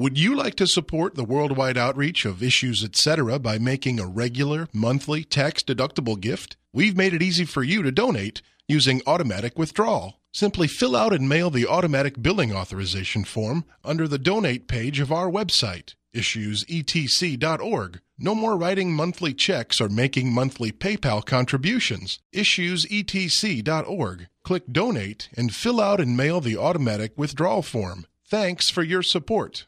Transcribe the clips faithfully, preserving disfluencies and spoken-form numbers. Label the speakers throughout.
Speaker 1: Would you like to support the worldwide outreach of Issues Etc. by making a regular, monthly, tax-deductible gift? We've made it easy for you to donate using automatic withdrawal. Simply fill out and mail the automatic billing authorization form under the donate page of our website, issues e t c dot org. No more writing monthly checks or making monthly PayPal contributions. issues e t c dot org. Click Donate and fill out and mail the automatic withdrawal form. Thanks for your support.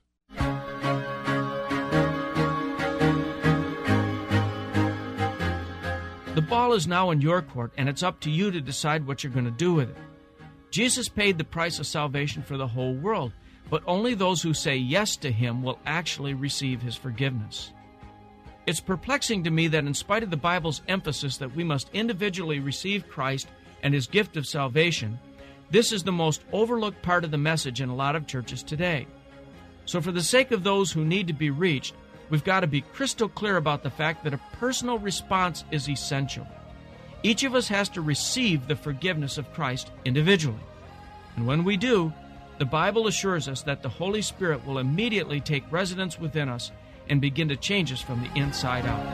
Speaker 2: The ball is now in your court, and it's up to you to decide what you're going to do with it. Jesus paid the price of salvation for the whole world, but only those who say yes to Him will actually receive His forgiveness. It's perplexing to me that in spite of the Bible's emphasis that we must individually receive Christ and His gift of salvation, this is the most overlooked part of the message in a lot of churches today. So for the sake of those who need to be reached, we've got to be crystal clear about the fact that a personal response is essential. Each of us has to receive the forgiveness of Christ individually. And when we do, the Bible assures us that the Holy Spirit will immediately take residence within us and begin to change us from the inside out.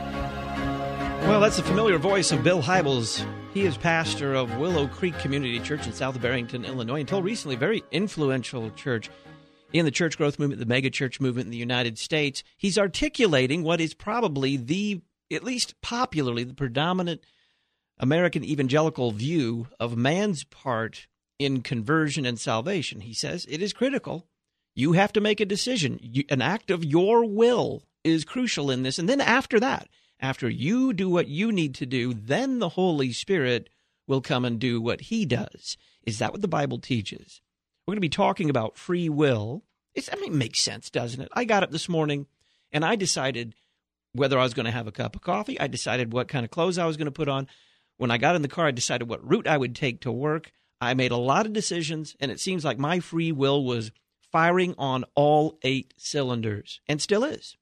Speaker 3: Well, that's the familiar voice of Bill Hybels. He is pastor of Willow Creek Community Church in South Barrington, Illinois, until recently a very influential church in the church growth movement, the megachurch movement in the United States. He's articulating what is probably the, at least popularly, the predominant American evangelical view of man's part in conversion and salvation. He says it is critical. You have to make a decision. You, an act of your will is crucial in this. And then after that, after you do what you need to do, then the Holy Spirit will come and do what He does. Is that what the Bible teaches? We're going to be talking about free will. It's, I mean, it makes sense, doesn't it? I got up this morning and I decided whether I was going to have a cup of coffee. I decided what kind of clothes I was going to put on. When I got in the car, I decided what route I would take to work. I made a lot of decisions, and it seems like my free will was firing on all eight cylinders, and still is.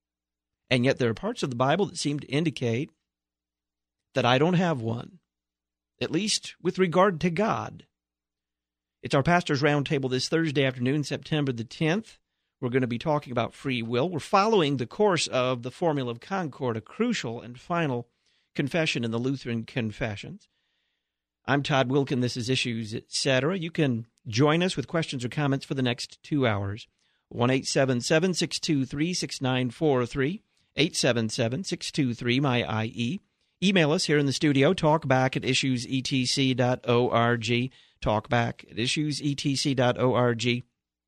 Speaker 3: And yet there are parts of the Bible that seem to indicate that I don't have one, at least with regard to God. It's our Pastor's Roundtable this Thursday afternoon, September the tenth. We're going to be talking about free will. We're following the course of the Formula of Concord, a crucial and final confession in the Lutheran Confessions. I'm Todd Wilkin. This is Issues Etc. You can join us with questions or comments for the next two hours. one eight seven seven, six two three, six nine four three, eight seven seven, six two three, M Y I E. Email us here in the studio, talkback at issues e t c dot org, talkback at issues e t c dot org,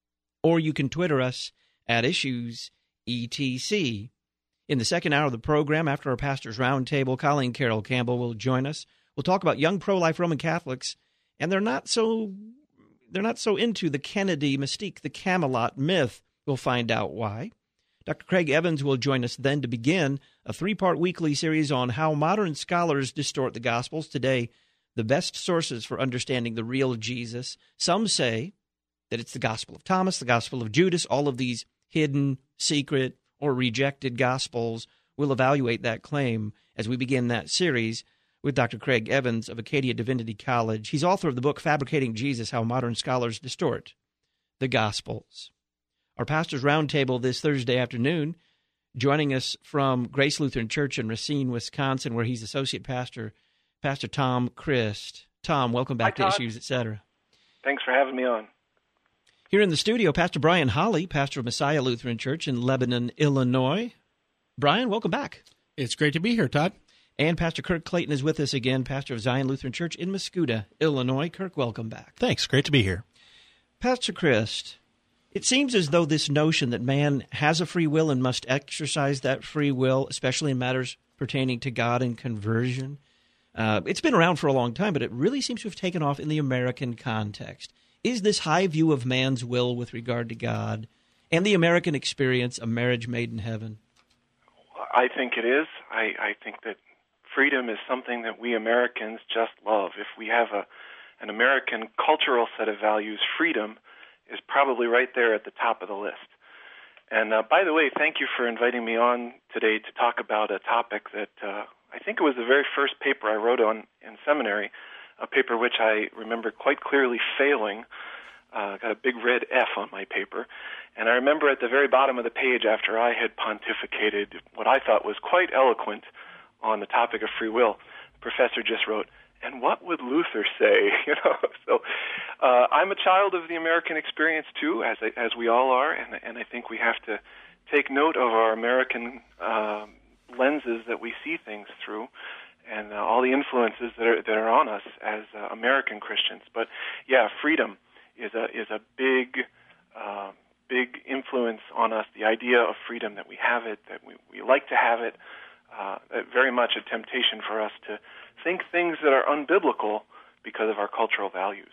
Speaker 3: or you can Twitter us at issues e t c. In the second hour of the program, after our Pastor's Roundtable, Colleen Carroll Campbell will join us. We'll talk about young pro-life Roman Catholics, and they're not so they're not so into the Kennedy mystique, the Camelot myth. We'll find out why. Doctor Craig Evans will join us then to begin a three-part weekly series on how modern scholars distort the Gospels. Today, the best sources for understanding the real Jesus. Some say that it's the Gospel of Thomas, the Gospel of Judas, all of these hidden, secret, or rejected Gospels. We'll evaluate that claim as we begin that series with Doctor Craig Evans of Acadia Divinity College. He's author of the book Fabricating Jesus, How Modern Scholars Distort the Gospels. Our Pastor's Roundtable this Thursday afternoon, joining us from Grace Lutheran Church in Racine, Wisconsin, where he's associate pastor, Pastor Tom Christ. Tom, welcome back
Speaker 4: Hi,
Speaker 3: to
Speaker 4: Todd.
Speaker 3: Issues, et cetera.
Speaker 4: Thanks for having me on.
Speaker 3: Here in the studio, Pastor Brian Holly, pastor of Messiah Lutheran Church in Lebanon, Illinois. Brian, welcome back.
Speaker 5: It's great to be here, Todd.
Speaker 3: And Pastor Kirk Clayton is with us again, pastor of Zion Lutheran Church in Mascoutah, Illinois. Kirk, welcome back.
Speaker 5: Thanks. Great to be here.
Speaker 3: Pastor Christ, it seems as though this notion that man has a free will and must exercise that free will, especially in matters pertaining to God and conversion, uh, it's been around for a long time, but it really seems to have taken off in the American context. Is this high view of man's will with regard to God and the American experience a marriage made in heaven?
Speaker 4: I think it is. I, I think that freedom is something that we Americans just love. If we have a an American cultural set of values, freedom is probably right there at the top of the list. And uh, by the way, thank you for inviting me on today to talk about a topic that uh, I think it was the very first paper I wrote on in seminary, a paper which I remember quite clearly failing. Uh, got a big red F on my paper. And I remember at the very bottom of the page, after I had pontificated what I thought was quite eloquent on the topic of free will, the professor just wrote, "And what would Luther say?" You know, so uh, I'm a child of the American experience too, as as we all are, and and I think we have to take note of our American uh, lenses that we see things through, and uh, all the influences that are that are on us as uh, American Christians. But yeah, freedom is a is a big uh, big influence on us. The idea of freedom, that we have it, that we, we like to have it, uh, very much a temptation for us to think things that are unbiblical because of our cultural values.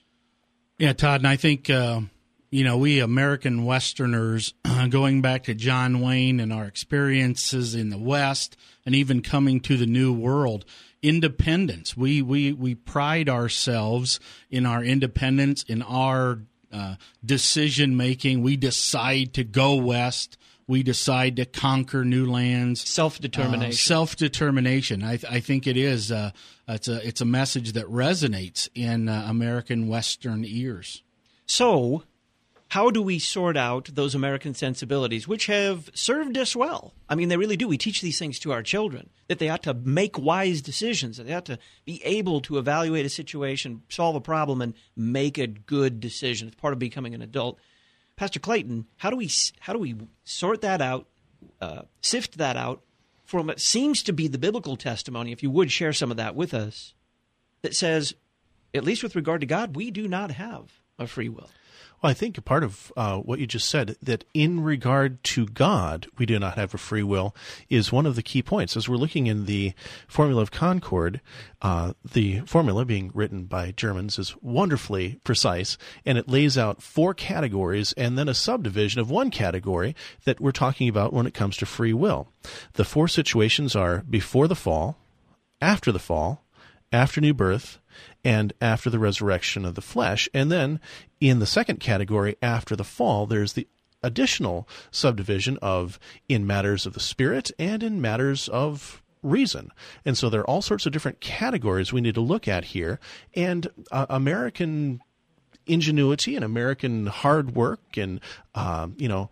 Speaker 5: Yeah, Todd, and I think, uh, you know, we American Westerners, uh, going back to John Wayne and our experiences in the West and even coming to the New World, independence. We, we, we pride ourselves in our independence, in our uh, decision-making. We decide to go west. We decide to conquer new lands.
Speaker 3: Self-determination.
Speaker 5: Uh, self-determination. I, th- I think it is. Uh, it's a it's a message that resonates in uh, American Western ears.
Speaker 3: So, how do we sort out those American sensibilities, which have served us well? I mean, they really do. We teach these things to our children, that they ought to make wise decisions, that they ought to be able to evaluate a situation, solve a problem, and make a good decision. It's part of becoming an adult. Pastor Clayton, how do we how do we sort that out, uh, sift that out from what seems to be the biblical testimony, if you would share some of that with us, that says, at least with regard to God, we do not have a free will?
Speaker 6: Well, I think a part of uh, what you just said, that in regard to God, we do not have a free will, is one of the key points. As we're looking in the Formula of Concord, uh, the formula being written by Germans is wonderfully precise, and it lays out four categories and then a subdivision of one category that we're talking about when it comes to free will. The four situations are before the fall, after the fall, after new birth, and after the resurrection of the flesh. And then in the second category, after the fall, there's the additional subdivision of in matters of the spirit and in matters of reason. And so there are all sorts of different categories we need to look at here. And uh, American ingenuity and American hard work and, uh, you know,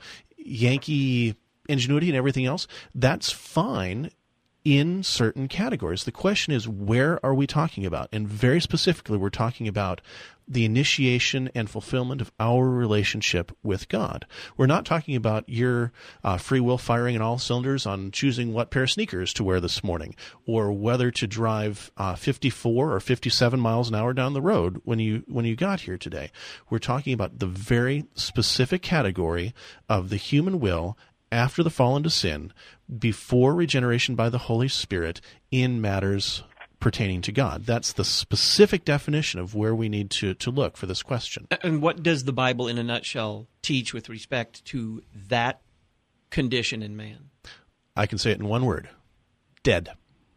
Speaker 6: Yankee ingenuity and everything else, that's fine in certain categories. The question is, where are we talking about? And very specifically, we're talking about the initiation and fulfillment of our relationship with God. We're not talking about your uh, free will firing in all cylinders on choosing what pair of sneakers to wear this morning, or whether to drive uh, fifty-four or fifty-seven miles an hour down the road when you when you got here today. We're talking about the very specific category of the human will after the fall into sin, before regeneration by the Holy Spirit, in matters pertaining to God. That's the specific definition of where we need to, to look for this question.
Speaker 3: And what does the Bible, in a nutshell, teach with respect to that condition in man?
Speaker 6: I can say it in one word: dead.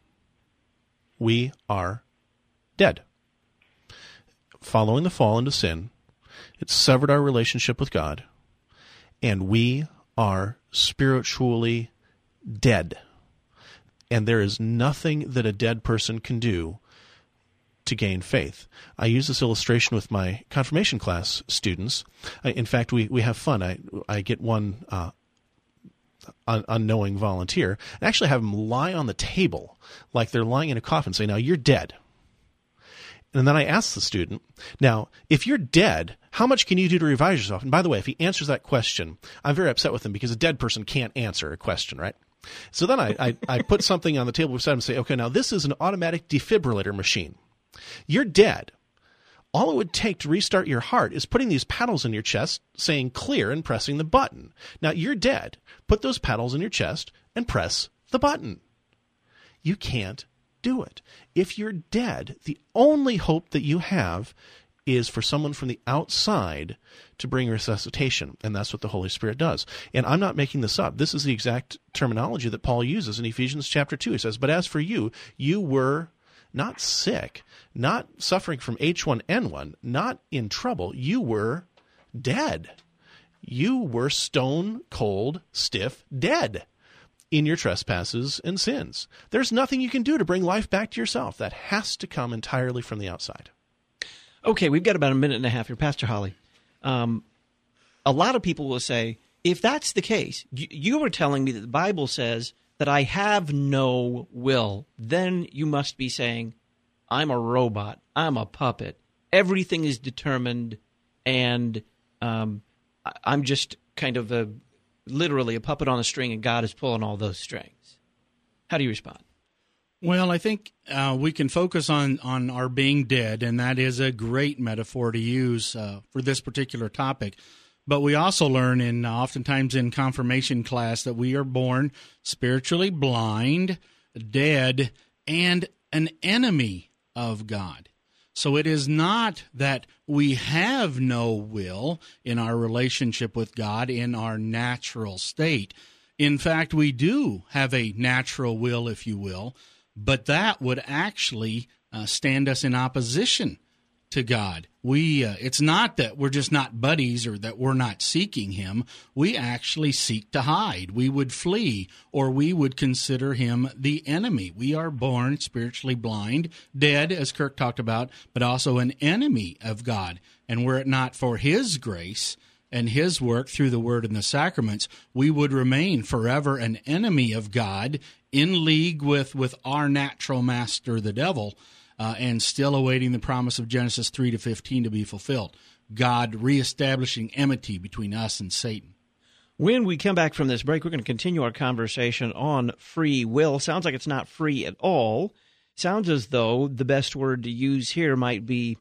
Speaker 6: We are dead. Following the fall into sin, it severed our relationship with God, and we are spiritually dead. And there is nothing that a dead person can do to gain faith. I use this illustration with my confirmation class students. I, in fact, we, we have fun. I, I get one uh, un- unknowing volunteer and actually have them lie on the table like they're lying in a coffin, say, "Now you're dead." And then I ask the student, "Now, if you're dead, how much can you do to revive yourself?" And by the way, if he answers that question, I'm very upset with him, because a dead person can't answer a question, right? So then I, I, I put something on the table beside him and say, "Okay, now this is an automatic defibrillator machine. You're dead. All it would take to restart your heart is putting these paddles in your chest, saying clear, and pressing the button. Now you're dead. Put those paddles in your chest and press the button." You can't do it. If you're dead, the only hope that you have is for someone from the outside to bring resuscitation, and that's what the Holy Spirit does. And I'm not making this up. This is the exact terminology that Paul uses in Ephesians chapter two. He says, "But as for you, you were not sick, not suffering from H one N one, not in trouble. You were dead. You were stone cold, stiff, dead in your trespasses and sins." There's nothing you can do to bring life back to yourself. That has to come entirely from the outside.
Speaker 3: Okay, we've got about a minute and a half here. Pastor Holly, um, a lot of people will say, if that's the case, you, you were telling me that the Bible says that I have no will, then you must be saying, I'm a robot, I'm a puppet, everything is determined, and um, I'm just kind of a, literally a puppet on a string, and God is pulling all those strings. How do you respond?
Speaker 5: Well, I think uh, we can focus on, on our being dead, and that is a great metaphor to use uh, for this particular topic. But we also learn in oftentimes in confirmation class that we are born spiritually blind, dead, and an enemy of God. So it is not that we have no will in our relationship with God in our natural state. In fact, we do have a natural will, if you will, but that would actually uh, stand us in opposition to God. We uh, it's not that we're just not buddies or that we're not seeking him. We actually seek to hide. We would flee, or we would consider him the enemy. We are born spiritually blind, dead, as Kirk talked about, but also an enemy of God. And were it not for his grace and his work through the word and the sacraments, we would remain forever an enemy of God, in league with, with our natural master, the devil, Uh, and still awaiting the promise of Genesis three to fifteen to be fulfilled. God reestablishing enmity between us and Satan.
Speaker 3: When we come back from this break, we're going to continue our conversation on free will. Sounds like it's not free at all. Sounds as though the best word to use here might be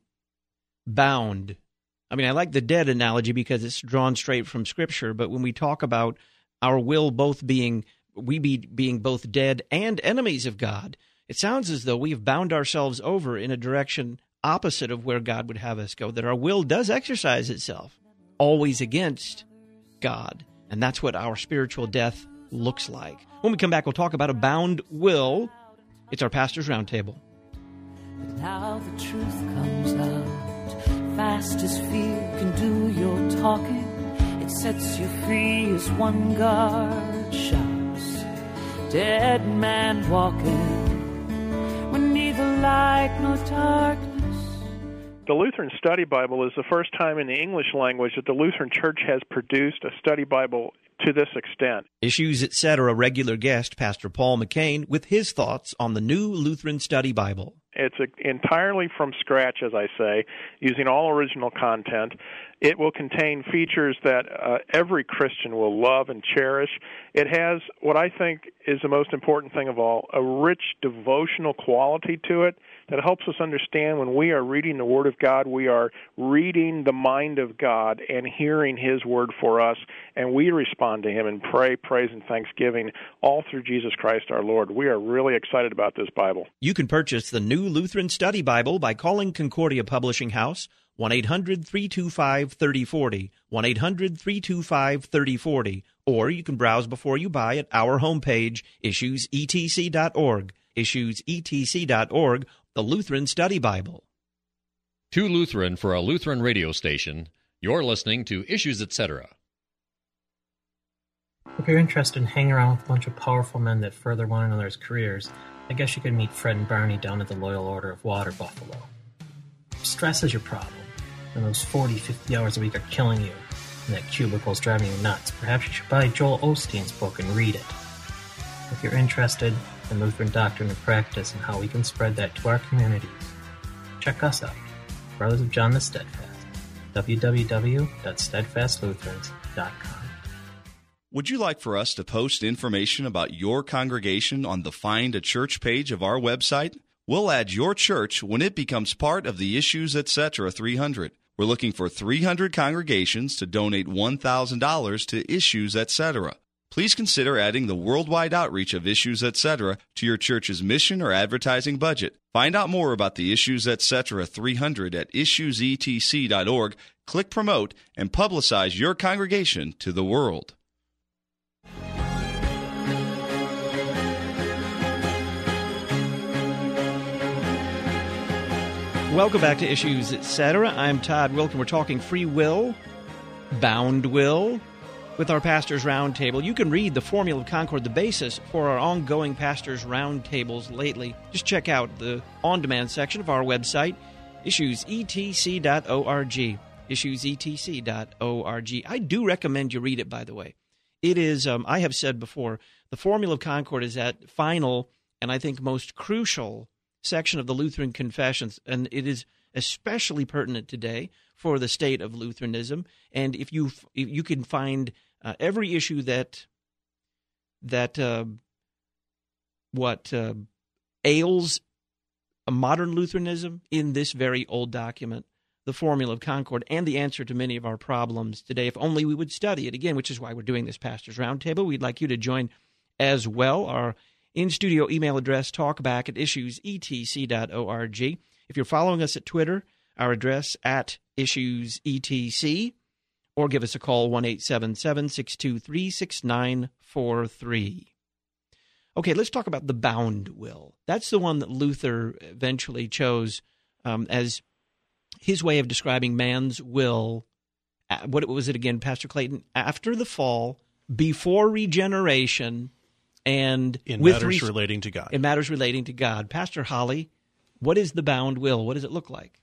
Speaker 3: bound. I mean, I like the dead analogy because it's drawn straight from Scripture, but when we talk about our will both being, we be being both dead and enemies of God, it sounds as though we've bound ourselves over in a direction opposite of where God would have us go, that our will does exercise itself, always against God. And that's what our spiritual death looks like. When we come back, we'll talk about a bound will. It's our Pastor's Roundtable.
Speaker 7: And now the truth comes out, fast as fear can do your talking. It sets you free as one guard shouts, dead man walking. When neither light nor darkness.
Speaker 8: The Lutheran Study Bible is the first time in the English language that the Lutheran Church has produced a study Bible to this extent.
Speaker 3: Issues, et cetera. Regular guest, Pastor Paul McCain, with his thoughts on the new Lutheran Study Bible.
Speaker 8: It's a, entirely from scratch, as I say, using all original content. It will contain features that uh, every Christian will love and cherish. It has what I think is the most important thing of all, a rich devotional quality to it that helps us understand when we are reading the Word of God, we are reading the mind of God and hearing His Word for us, and we respond to Him and pray, praise, and thanksgiving all through Jesus Christ our Lord. We are really excited about this Bible.
Speaker 3: You can purchase the new Lutheran Study Bible by calling Concordia Publishing House, one eight hundred, three two five, three oh four oh, one eight hundred, three two five, three oh four oh, or you can browse before you buy at our homepage, issues e t c dot org, issues e t c dot org, the Lutheran Study Bible.
Speaker 9: Too Lutheran for a Lutheran radio station. You're listening to Issues, et cetera.
Speaker 10: If you're interested in hanging around with a bunch of powerful men that further one another's careers, I guess you could meet Fred and Barney down at the Loyal Order of Water Buffalo. If stress is your problem, and those forty, fifty hours a week are killing you, and that cubicle's driving you nuts, perhaps you should buy Joel Osteen's book and read it. If you're interested in Lutheran doctrine and practice and how we can spread that to our communities, check us out, Brothers of John the Steadfast, w w w dot steadfast lutherans dot com.
Speaker 11: Would you like for us to post information about your congregation on the Find a Church page of our website? We'll add your church when it becomes part of the Issues, et cetera three hundred. We're looking for three hundred congregations to donate one thousand dollars to Issues, et cetera. Please consider adding the worldwide outreach of Issues, et cetera to your church's mission or advertising budget. Find out more about the Issues, et cetera three hundred at issues e t c dot org. Click Promote and publicize your congregation to the world.
Speaker 3: Welcome back to Issues, et cetera. I'm Todd Wilkin. We're talking free will, bound will, with our Pastors Roundtable. You can read the Formula of Concord, the basis for our ongoing Pastors Roundtables lately. Just check out the on-demand section of our website, issues e t c dot org. issues e t c dot org. I do recommend you read it, by the way. It is, um, I have said before, the Formula of Concord is that final and I think most crucial section of the Lutheran Confessions, and it is especially pertinent today for the state of Lutheranism. And if you if you can find uh, every issue that that uh, what uh, ails a modern Lutheranism in this very old document, the Formula of Concord, and the answer to many of our problems today, if only we would study it again, which is why we're doing this Pastor's Roundtable. We'd like you to join as well. Our in-studio email address, talkback at issues e t c dot org. If you're following us at Twitter, our address at issues e t c, or give us a call, one eight seven seven, six two three, six nine four three. Okay, let's talk about the bound will. That's the one that Luther eventually chose um, as his way of describing man's will. What was it again, Pastor Clayton? After the fall, before regeneration, and
Speaker 6: in
Speaker 3: with
Speaker 6: matters
Speaker 3: re-
Speaker 6: relating to God.
Speaker 3: In matters relating to God. Pastor Holly, what is the bound will? What does it look like?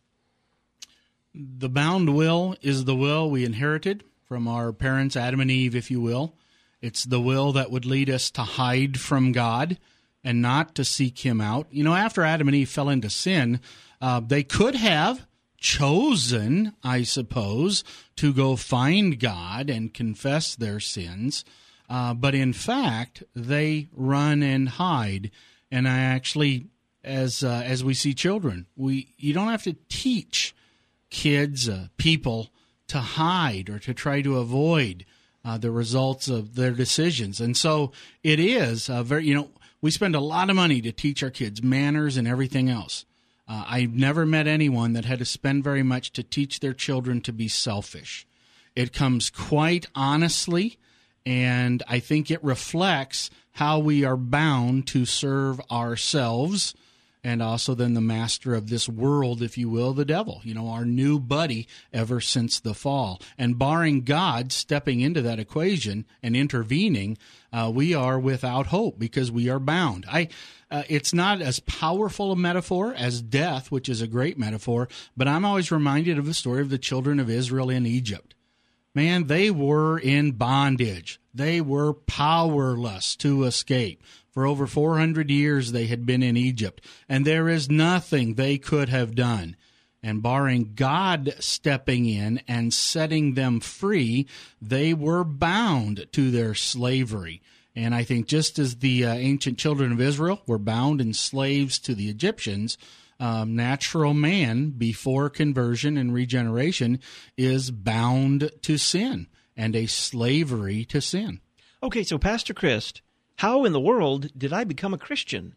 Speaker 5: The bound will is the will we inherited from our parents, Adam and Eve, if you will. It's the will that would lead us to hide from God and not to seek him out. You know, after Adam and Eve fell into sin, uh, they could have chosen, I suppose, to go find God and confess their sins. Uh, but in fact, they run and hide. And I actually, as uh, as we see children, we you don't have to teach kids, uh, people, to hide or to try to avoid uh, the results of their decisions. And so it is uh, very, you know, we spend a lot of money to teach our kids manners and everything else. Uh, I've never met anyone that had to spend very much to teach their children to be selfish. It comes quite honestly, and I think it reflects how we are bound to serve ourselves and also then the master of this world, if you will, the devil, you know, our new buddy ever since the fall. And barring God stepping into that equation and intervening, uh, we are without hope because we are bound. I, uh, it's not as powerful a metaphor as death, which is a great metaphor, but I'm always reminded of the story of the children of Israel in Egypt. Man, they were in bondage. They were powerless to escape. For over four hundred years they had been in Egypt, and there is nothing they could have done. And barring God stepping in and setting them free, they were bound to their slavery. And I think just as the uh, ancient children of Israel were bound and slaves to the Egyptians, um, natural man, before conversion and regeneration, is bound to sin and a slavery to sin.
Speaker 3: Okay, so Pastor Christ, how in the world did I become a Christian?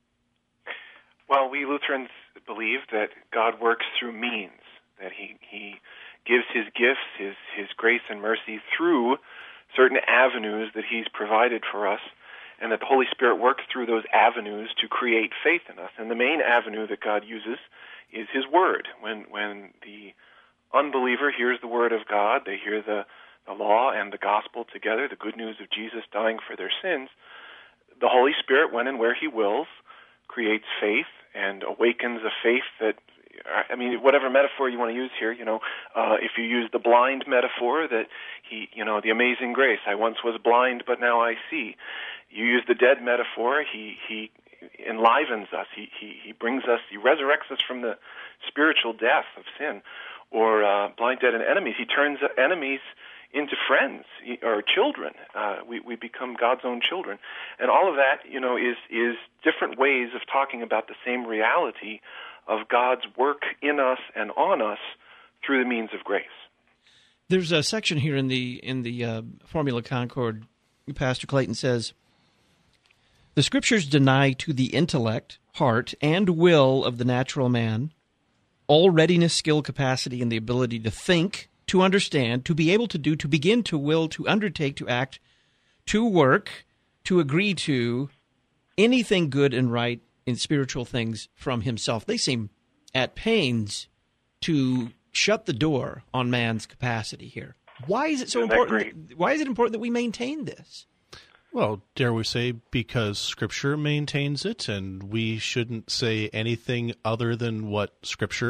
Speaker 4: Well, we Lutherans believe that God works through means, that he, he gives his gifts, his, his grace and mercy through certain avenues that he's provided for us, and that the Holy Spirit works through those avenues to create faith in us. And the main avenue that God uses is his word. When, when the unbeliever hears the word of God, they hear the the law and the gospel together, the good news of Jesus dying for their sins, the Holy Spirit, when and where he wills, creates faith and awakens a faith that, I mean, whatever metaphor you want to use here, you know, uh, if you use the blind metaphor, that he, you know, the amazing grace, I once was blind, but now I see. You use the dead metaphor, he, he enlivens us, he, he, he brings us, he resurrects us from the spiritual death of sin. Or uh, blind, dead, and enemies, he turns enemies into friends or children. Uh, we, we become God's own children. And all of that, you know, is, is different ways of talking about the same reality of God's work in us and on us through the means of grace.
Speaker 3: There's a section here in the in the uh, Formula Concord, Pastor Clayton says, the Scriptures deny to the intellect, heart, and will of the natural man all readiness, skill, capacity, and the ability to think, to understand, to be able to do, to begin, to will, to undertake, to act, to work, to agree to anything good and right in spiritual things from himself. They seem at pains to shut the door on man's capacity here. Why is it so
Speaker 4: Isn't that
Speaker 3: important? Why is it important that we maintain this?
Speaker 6: Well, dare we say, because Scripture maintains it, and we shouldn't say anything other than what Scripture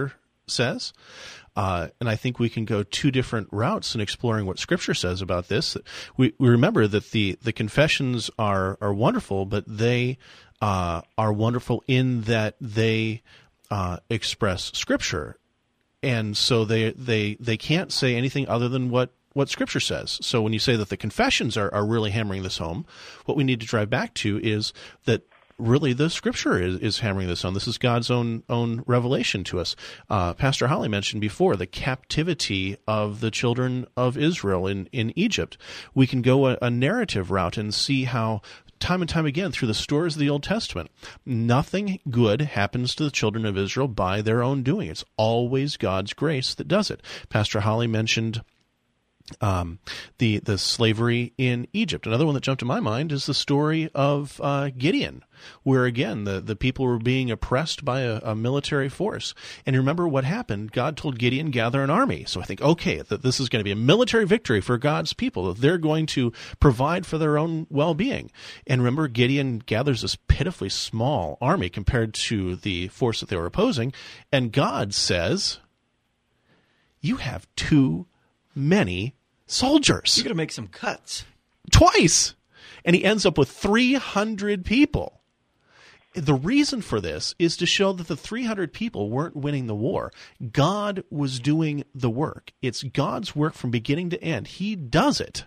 Speaker 6: says. Uh, and I think we can go two different routes in exploring what Scripture says about this. We, we remember that the, the confessions are, are wonderful, but they uh, are wonderful in that they uh, express Scripture. And so they, they, they can't say anything other than what, what Scripture says. So when you say that the confessions are, are really hammering this home, what we need to drive back to is that really the Scripture is, is hammering this home. This is God's own own revelation to us. Uh, Pastor Holly mentioned before the captivity of the children of Israel in, in Egypt. We can go a, a narrative route and see how time and time again through the stories of the Old Testament, nothing good happens to the children of Israel by their own doing. It's always God's grace that does it. Pastor Holly mentioned Um, the the slavery in Egypt. Another one that jumped to my mind is the story of uh, Gideon, where again the, the people were being oppressed by a, a military force. And remember what happened? God told Gideon, gather an army. So I think, okay, that this is going to be a military victory for God's people, that they're going to provide for their own well-being. And remember, Gideon gathers this pitifully small army compared to the force that they were opposing. And God says, you have too many soldiers.
Speaker 3: You're going to make some cuts.
Speaker 6: Twice. And he ends up with three hundred people. The reason for this is to show that the three hundred people weren't winning the war. God was doing the work. It's God's work from beginning to end. He does it.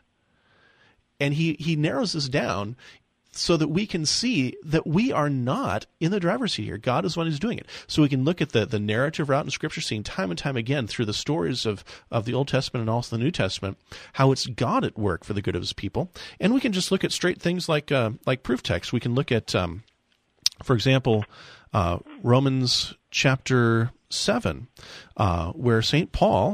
Speaker 6: And he, he narrows this down so that we can see that we are not in the driver's seat here. God is the one who's doing it. So we can look at the, the narrative route in Scripture, seeing time and time again through the stories of, of the Old Testament and also the New Testament, how it's God at work for the good of his people. And we can just look at straight things like uh, like proof text. We can look at, um, for example, uh, Romans chapter seven, uh, where Saint Paul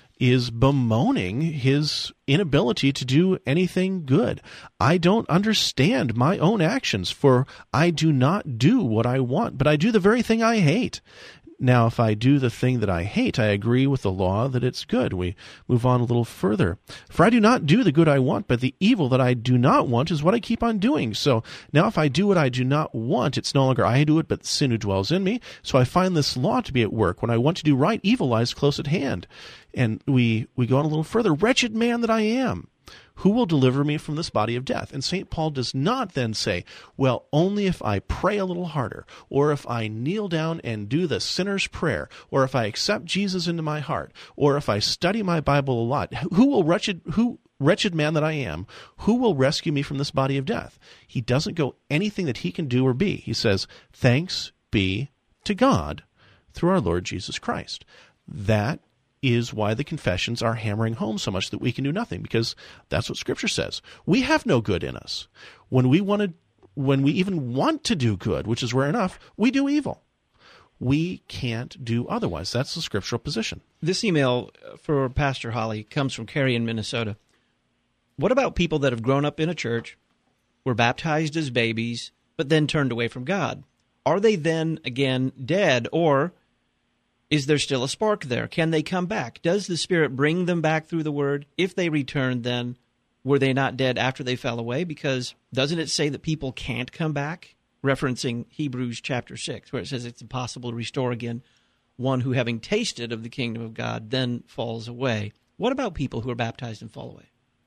Speaker 6: is bemoaning his inability to do anything good. I don't understand my own actions, for I do not do what I want, but I do the very thing I hate. Now, if I do the thing that I hate, I agree with the law that it's good. We move on a little further. For I do not do the good I want, but the evil that I do not want is what I keep on doing. So now if I do what I do not want, it's no longer I who do it, but sin who dwells in me. So I find this law to be at work. When I want to do right, evil lies close at hand. And we, we go on a little further. Wretched man that I am, who will deliver me from this body of death? And Saint Paul does not then say, well, only if I pray a little harder, or if I kneel down and do the sinner's prayer, or if I accept Jesus into my heart, or if I study my Bible a lot, who will wretched, who, wretched man that I am, who will rescue me from this body of death? He doesn't go anything that he can do or be. He says, thanks be to God through our Lord Jesus Christ. That is why the confessions are hammering home so much that we can do nothing, because that's what Scripture says. We have no good in us. When we want to, when we even want to do good, which is rare enough, we do evil. We can't do otherwise. That's the scriptural position.
Speaker 3: This email for Pastor Holly comes from Carrie in Minnesota. What about people that have grown up in a church, were baptized as babies, but then turned away from God? Are they then, again, dead, or is there still a spark there? Can they come back? Does the Spirit bring them back through the Word? If they return, then were they not dead after they fell away? Because doesn't it say that people can't come back? Referencing Hebrews chapter six, where it says it's impossible to restore again one who, having tasted of the kingdom of God, then falls away. What about people who are baptized and fall away?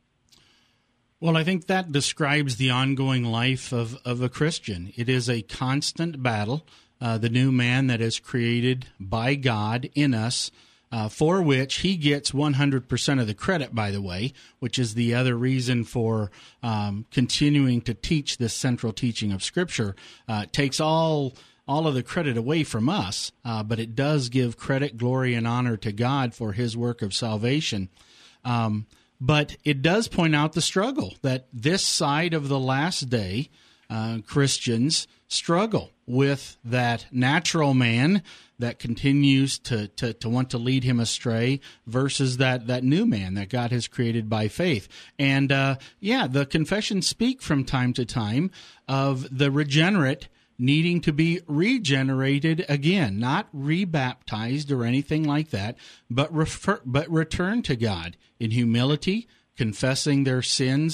Speaker 5: Well, I think that describes the ongoing life of, of a Christian. It is a constant battle. Uh, the new man that is created by God in us, uh, for which he gets one hundred percent of the credit, by the way, which is the other reason for um, continuing to teach this central teaching of Scripture. Uh, it takes all all of the credit away from us, uh, but it does give credit, glory, and honor to God for his work of salvation. Um, but it does point out the struggle that this side of the last day, uh, Christians struggle with that natural man that continues to, to, to want to lead him astray versus that, that new man that God has created by faith. And, uh, yeah, the confessions speak from time to time of the regenerate needing to be regenerated again, not rebaptized or anything like that, but refer, but return to God in humility, confessing their sins,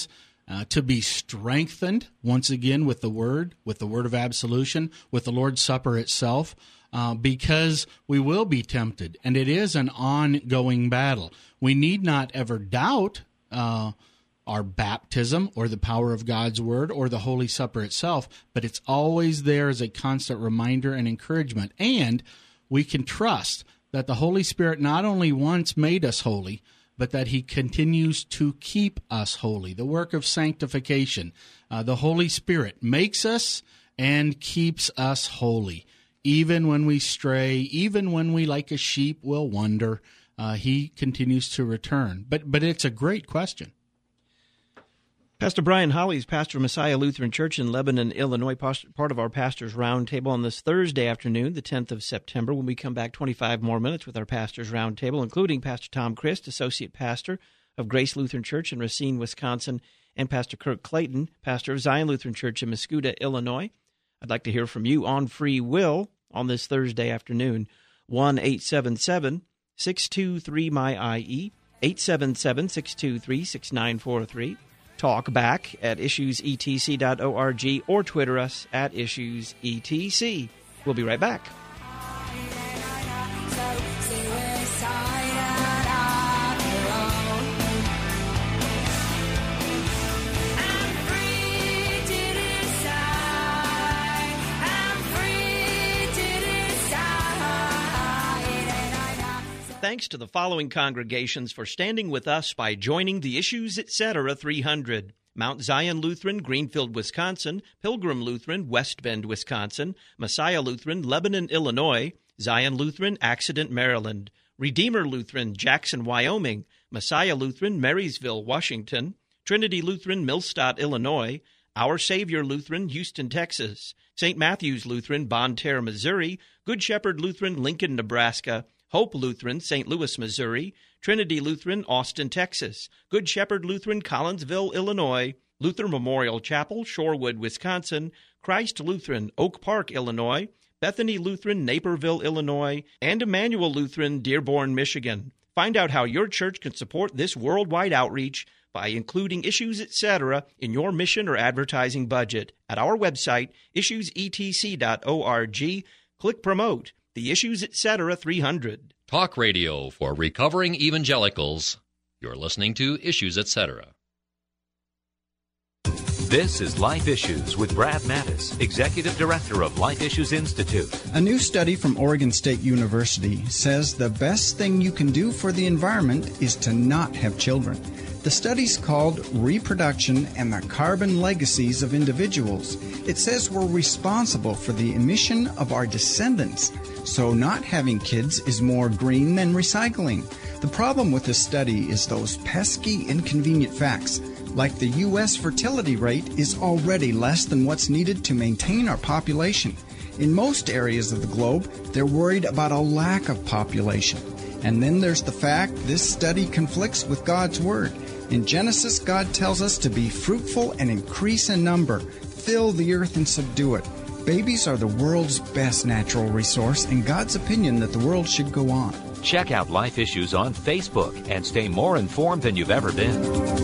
Speaker 5: uh, to be strengthened once again with the Word, with the Word of absolution, with the Lord's Supper itself, uh, because we will be tempted, and it is an ongoing battle. We need not ever doubt uh, our baptism or the power of God's Word or the Holy Supper itself, but it's always there as a constant reminder and encouragement. And we can trust that the Holy Spirit not only once made us holy, but that He continues to keep us holy. The work of sanctification. Uh, the Holy Spirit makes us and keeps us holy. Even when we stray, even when we, like a sheep, will wander, uh, He continues to return. But but it's a great question.
Speaker 3: Pastor Brian Holly is pastor of Messiah Lutheran Church in Lebanon, Illinois, part of our Pastors Roundtable on this Thursday afternoon, the tenth of September, when we come back twenty-five more minutes with our Pastors Roundtable, including Pastor Tom Christ, Associate Pastor of Grace Lutheran Church in Racine, Wisconsin, and Pastor Kirk Clayton, pastor of Zion Lutheran Church in Mascoutah, Illinois. I'd like to hear from you on free will on this Thursday afternoon. one eight seven seven, six two three, M Y I E, eight seven seven, six two three, six nine four three. Talk back at issues e t c dot org or Twitter us at issues e t c. We'll be right back. Thanks to the following congregations for standing with us by joining the Issues Etc. three hundred. Mount Zion Lutheran, Greenfield, Wisconsin, Pilgrim Lutheran, West Bend, Wisconsin, Messiah Lutheran, Lebanon, Illinois, Zion Lutheran, Accident, Maryland, Redeemer Lutheran, Jackson, Wyoming, Messiah Lutheran, Marysville, Washington, Trinity Lutheran, Millstadt, Illinois, Our Savior Lutheran, Houston, Texas, Saint Matthew's Lutheran, Bonne Terre, Missouri, Good Shepherd Lutheran, Lincoln, Nebraska, Hope Lutheran, Saint Louis, Missouri, Trinity Lutheran, Austin, Texas, Good Shepherd Lutheran, Collinsville, Illinois, Luther Memorial Chapel, Shorewood, Wisconsin, Christ Lutheran, Oak Park, Illinois, Bethany Lutheran, Naperville, Illinois, and Emmanuel Lutheran, Dearborn, Michigan. Find out how your church can support this worldwide outreach by including Issues Etc. in your mission or advertising budget at our website, issues e t c dot org. Click Promote. The Issues Etc. three hundred.
Speaker 9: Talk radio for recovering evangelicals. You're listening to Issues Etc.
Speaker 12: This is Life Issues with Brad Mattis, Executive Director of Life Issues Institute.
Speaker 13: A new study from Oregon State University says the best thing you can do for the environment is to not have children. The study's called Reproduction and the Carbon Legacies of Individuals. It says we're responsible for the emission of our descendants, so not having kids is more green than recycling. The problem with this study is those pesky, inconvenient facts, like the U S fertility rate is already less than what's needed to maintain our population. In most areas of the globe, they're worried about a lack of population. And then there's the fact this study conflicts with God's Word. In Genesis, God tells us to be fruitful and increase in number, fill the earth and subdue it. Babies are the world's best natural resource, and God's opinion that the world should go on.
Speaker 12: Check out Life Issues on Facebook and stay more informed than you've ever been.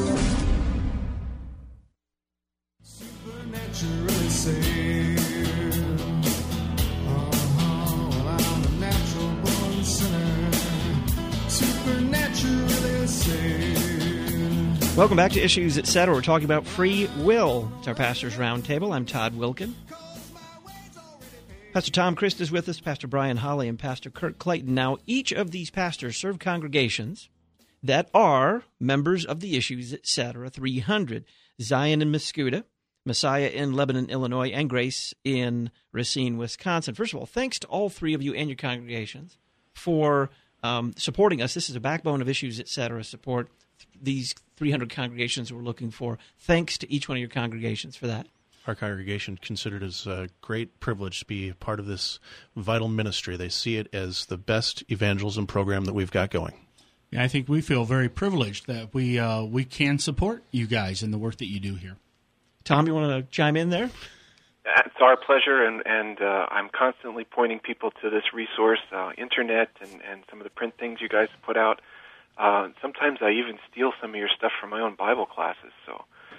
Speaker 14: Supernaturally saved. Uh-huh, well, I'm a natural born sinner. Supernaturally saved.
Speaker 3: Welcome back to Issues Etc. We're talking about free will. It's our Pastors Roundtable. I'm Todd Wilkin. Pastor Tom Christ is with us, Pastor Brian Holly, and Pastor Kirk Clayton. Now, each of these pastors serve congregations that are members of the Issues Etc. three hundred. Zion in Mascoutah, Messiah in Lebanon, Illinois, and Grace in Racine, Wisconsin. First of all, thanks to all three of you and your congregations for um, supporting us. This is a backbone of Issues Etc. support. These three hundred congregations we're looking for. Thanks to each one of your congregations for that.
Speaker 6: Our congregation considered it as a great privilege to be part of this vital ministry. They see it as the best evangelism program that we've got going.
Speaker 5: Yeah, I think we feel very privileged that we uh, we can support you guys in the work that you do here.
Speaker 3: Tom, you want to chime in there?
Speaker 4: It's our pleasure, and, and uh, I'm constantly pointing people to this resource, uh, internet, and, and some of the print things you guys put out. Uh, sometimes I even steal some of your stuff from my own Bible classes, so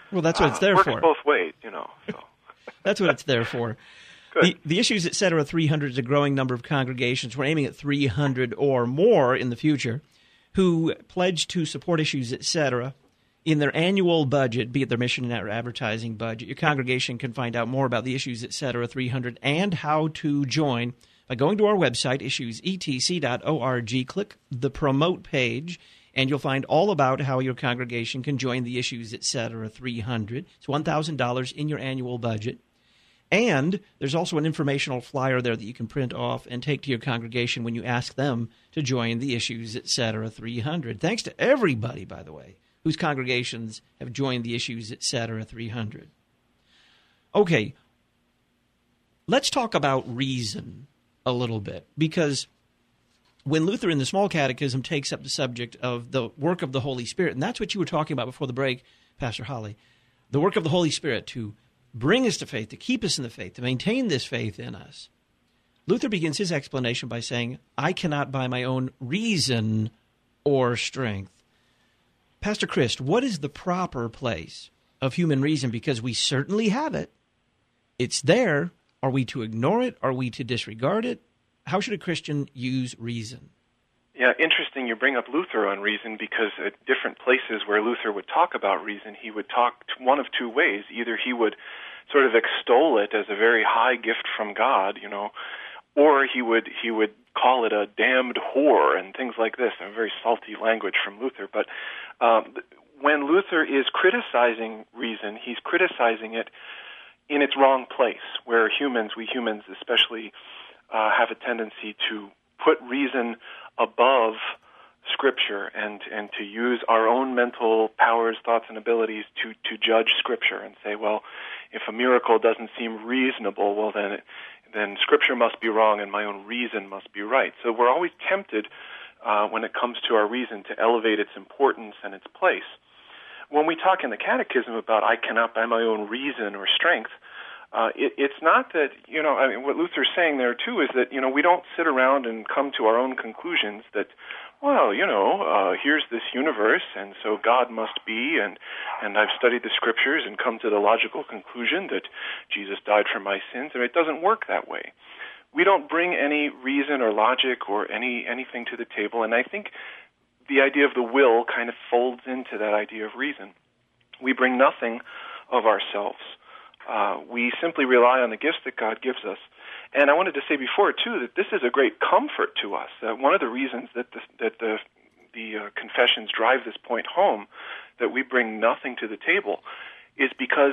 Speaker 3: Well, that's what it's there
Speaker 4: uh, works
Speaker 3: for.
Speaker 4: both ways, you know. So.
Speaker 3: That's what it's there for.
Speaker 4: Good.
Speaker 3: The, the Issues, et cetera, three hundred is a growing number of congregations. We're aiming at three hundred or more in the future who pledge to support Issues, et cetera, in their annual budget, be it their mission or advertising budget. Your congregation can find out more about the Issues, et cetera, three hundred and how to join by going to our website, issues e t c dot org. Click the Promote page, and you'll find all about how your congregation can join the Issues, et cetera, three hundred. It's one thousand dollars in your annual budget. And there's also an informational flyer there that you can print off and take to your congregation when you ask them to join the Issues, et cetera, three hundred. Thanks to everybody, by the way, whose congregations have joined the Issues, et cetera, three hundred. Okay, let's talk about reason a little bit, because when Luther in the Small Catechism takes up the subject of the work of the Holy Spirit, and that's what you were talking about before the break, Pastor Holly, the work of the Holy Spirit to bring us to faith, to keep us in the faith, to maintain this faith in us, Luther begins his explanation by saying, I cannot by my own reason or strength. Pastor Christ, what is the proper place of human reason? Because we certainly have it. It's there. Are we to ignore it? Are we to disregard it? How should a Christian use reason?
Speaker 4: Yeah, interesting you bring up Luther on reason, because at different places where Luther would talk about reason, he would talk one of two ways. Either he would sort of extol it as a very high gift from God, you know, or he would he would call it a damned whore and things like this, a very salty language from Luther. But um, when Luther is criticizing reason, he's criticizing it in its wrong place, where humans, we humans especially, uh, have a tendency to put reason above Scripture and, and to use our own mental powers, thoughts, and abilities to, to judge Scripture and say, well, if a miracle doesn't seem reasonable, well, then it, then Scripture must be wrong and my own reason must be right. So we're always tempted uh, when it comes to our reason to elevate its importance and its place. When we talk in the Catechism about I cannot by my own reason or strength, Uh, it, it's not that, you know, I mean, what Luther's saying there, too, is that, you know, we don't sit around and come to our own conclusions that, well, you know, uh, here's this universe, and so God must be, and, and I've studied the Scriptures and come to the logical conclusion that Jesus died for my sins, and it doesn't work that way. We don't bring any reason or logic or any anything to the table, and I think the idea of the will kind of folds into that idea of reason. We bring nothing of ourselves. Uh, we simply rely on the gifts that God gives us. And I wanted to say before, too, that this is a great comfort to us. Uh, one of the reasons that the, that the, the uh, confessions drive this point home, that we bring nothing to the table, is because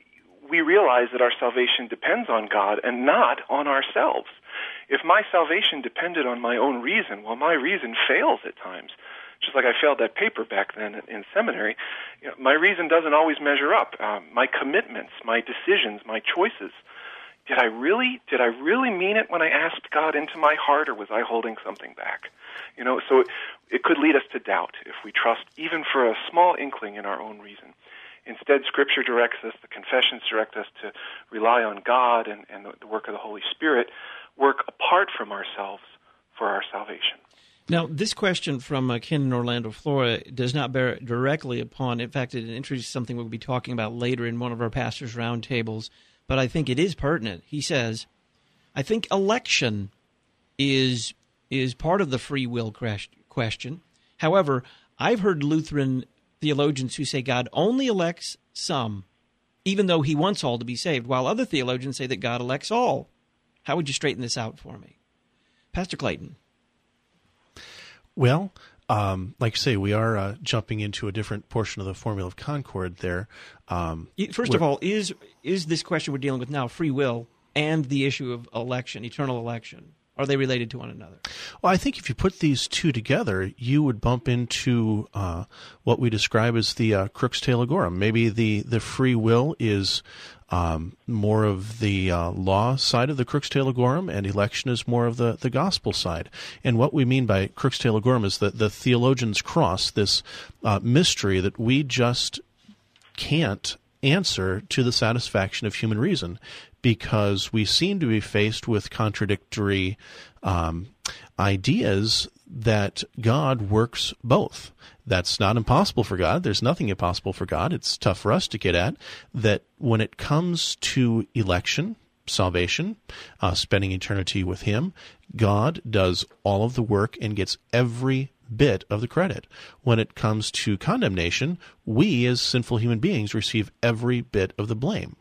Speaker 4: we realize that our salvation depends on God and not on ourselves. If my salvation depended on my own reason, well, my reason fails at times. Just like I failed that paper back then in seminary, you know, my reason doesn't always measure up. Um, my commitments, my decisions, my choices. Did I really, did I really mean it when I asked God into my heart, or was I holding something back? You know, so it, it could lead us to doubt if we trust even for a small inkling in our own reason. Instead, Scripture directs us, the confessions direct us to rely on God and, and the, the work of the Holy Spirit, work apart from ourselves for our salvation.
Speaker 3: Now, this question from uh, Ken in Orlando, Florida, does not bear directly upon, in fact, it introduces something we'll be talking about later in one of our pastors' roundtables, but I think it is pertinent. He says, I think election is is part of the free will question. However, I've heard Lutheran theologians who say God only elects some, even though he wants all to be saved, while other theologians say that God elects all. How would you straighten this out for me? Pastor Clayton.
Speaker 6: Well, um, like I say, we are uh, jumping into a different portion of the Formula of Concord there. Um,
Speaker 3: First of all, is is this question we're dealing with now, free will, and the issue of election, eternal election, are they related to one another?
Speaker 6: Well, I think if you put these two together, you would bump into uh, what we describe as the uh, crux theologorum. Maybe the, the free will is um, more of the uh, law side of the crux theologorum, and election is more of the, the gospel side. And what we mean by crux theologorum is that the theologians cross this uh, mystery that we just can't answer to the satisfaction of human reason, because we seem to be faced with contradictory um, ideas that God works both. That's not impossible for God. There's nothing impossible for God. It's tough for us to get at. That when it comes to election, salvation, uh, spending eternity with Him, God does all of the work and gets every bit of the credit. When it comes to condemnation, we as sinful human beings receive every bit of the blame.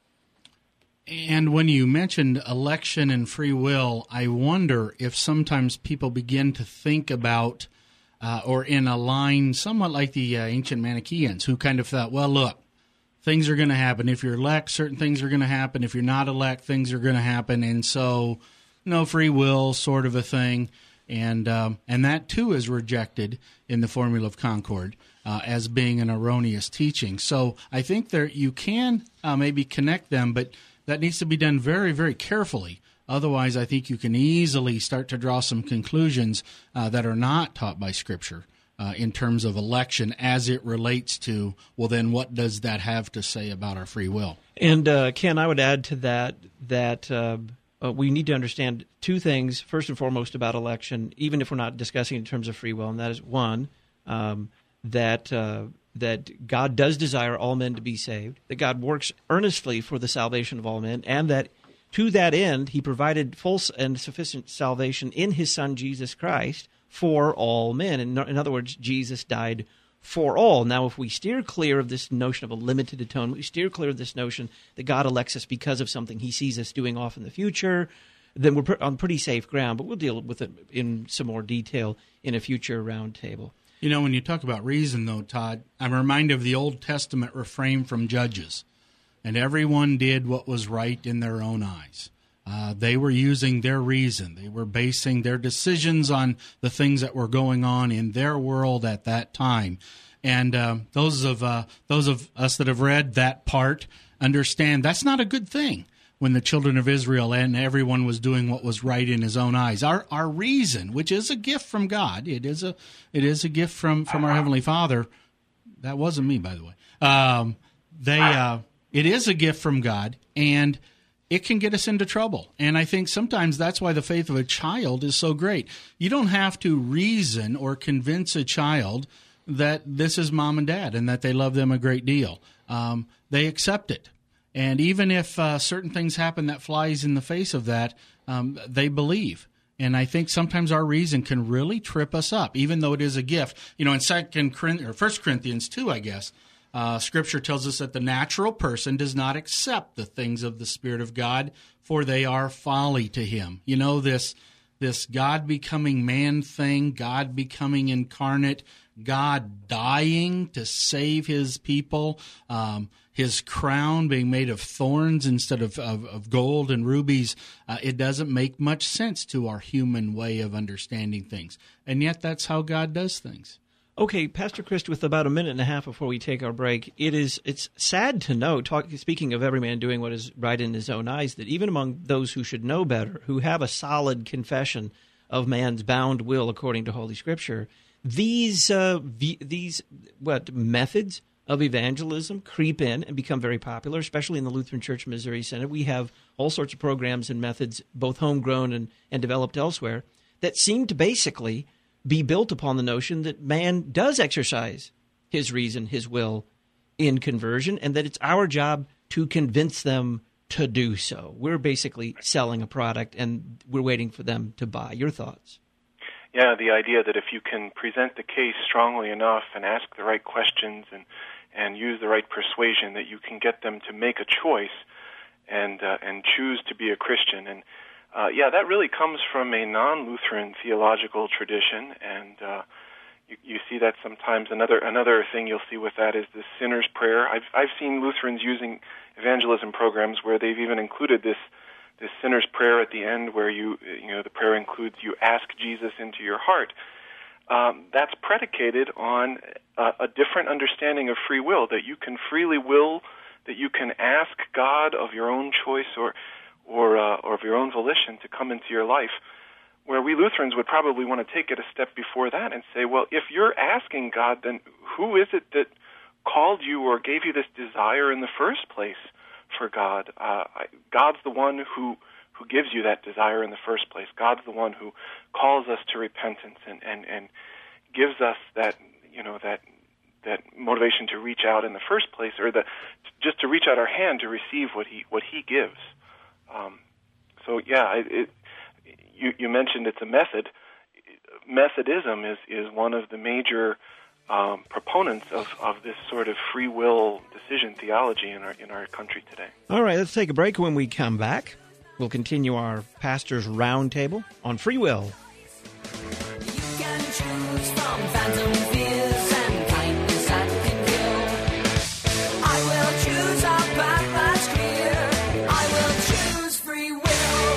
Speaker 5: And when you mentioned election and free will, I wonder if sometimes people begin to think about uh, or in a line somewhat like the uh, ancient Manichaeans, who kind of thought, well, look, things are going to happen. If you're elect, certain things are going to happen. If you're not elect, things are going to happen. And so no free will sort of a thing. And um, and that, too, is rejected in the Formula of Concord uh, as being an erroneous teaching. So I think there you can uh, maybe connect them, but that needs to be done very, very carefully. Otherwise, I think you can easily start to draw some conclusions uh, that are not taught by Scripture uh, in terms of election as it relates to, well, then what does that have to say about our free will?
Speaker 3: And, uh, Ken, I would add to that that uh, uh, we need to understand two things, first and foremost, about election, even if we're not discussing in terms of free will, and that is, one, um, that uh, that God does desire all men to be saved, that God works earnestly for the salvation of all men, and that to that end He provided full and sufficient salvation in His Son Jesus Christ for all men. In, in other words, Jesus died for all. Now, if we steer clear of this notion of a limited atonement, we steer clear of this notion that God elects us because of something He sees us doing off in the future, then we're on pretty safe ground, but we'll deal with it in some more detail in a future roundtable.
Speaker 5: You know, when you talk about reason, though, Todd, I'm reminded of the Old Testament refrain from Judges. And everyone did what was right in their own eyes. Uh, they were using their reason. They were basing their decisions on the things that were going on in their world at that time. And uh, those of uh, those of us that have read that part understand that's not a good thing. When the children of Israel and everyone was doing what was right in his own eyes. Our our reason, which is a gift from God, it is a it is a gift from, from our Heavenly Father. That wasn't me, by the way. Um, they uh, it is a gift from God, and it can get us into trouble. And I think sometimes that's why the faith of a child is so great. You don't have to reason or convince a child that this is mom and dad and that they love them a great deal. Um, they accept it. And even if uh, certain things happen that flies in the face of that, um, they believe. And I think sometimes our reason can really trip us up, even though it is a gift. You know, in Second Corinthians, or First Corinthians two, I guess, uh, Scripture tells us that the natural person does not accept the things of the Spirit of God, for they are folly to him. You know, this this God becoming man thing, God becoming incarnate, God dying to save His people, um, His crown being made of thorns instead of, of, of gold and rubies, uh, it doesn't make much sense to our human way of understanding things. And yet that's how God does things.
Speaker 3: Okay, Pastor Christ, with about a minute and a half before we take our break, it is it's sad to know, talk, speaking of every man doing what is right in his own eyes, that even among those who should know better, who have a solid confession of man's bound will according to Holy Scripture, these uh, v- these what methods of evangelism creep in and become very popular, especially in the Lutheran Church Missouri Synod. We have all sorts of programs and methods, both homegrown and, and developed elsewhere, that seem to basically be built upon the notion that man does exercise his reason, his will in conversion, and that it's our job to convince them to do so. We're basically selling a product, and we're waiting for them to buy. Your thoughts?
Speaker 4: Yeah, the idea that if you can present the case strongly enough and ask the right questions and and use the right persuasion, that you can get them to make a choice and uh, and choose to be a Christian. And uh, yeah, that really comes from a non-Lutheran theological tradition, and uh, you, you see that sometimes. Another another thing you'll see with that is the sinner's prayer. I've I've seen Lutherans using evangelism programs where they've even included this this sinner's prayer at the end, where you you know the prayer includes you ask Jesus into your heart. Um, that's predicated on a, a different understanding of free will, that you can freely will, that you can ask God of your own choice or or, uh, or of your own volition to come into your life, where we Lutherans would probably want to take it a step before that and say, well, if you're asking God, then who is it that called you or gave you this desire in the first place for God? Uh, God's the one who who gives you that desire in the first place. God's the one who calls us to repentance and, and, and gives us that, you know, that that motivation to reach out in the first place, or the just to reach out our hand to receive what he what he gives. Um, so yeah, it, it, you, you mentioned it's a method. Methodism is, is one of the major um, proponents of, of this sort of free will decision theology in our in our country today.
Speaker 3: All right, let's take a break. When we come back, we'll continue our Pastor's Roundtable on free will.
Speaker 7: You can choose from phantom fears and kindness that can kill. I will choose a path that's clear. I will choose free will.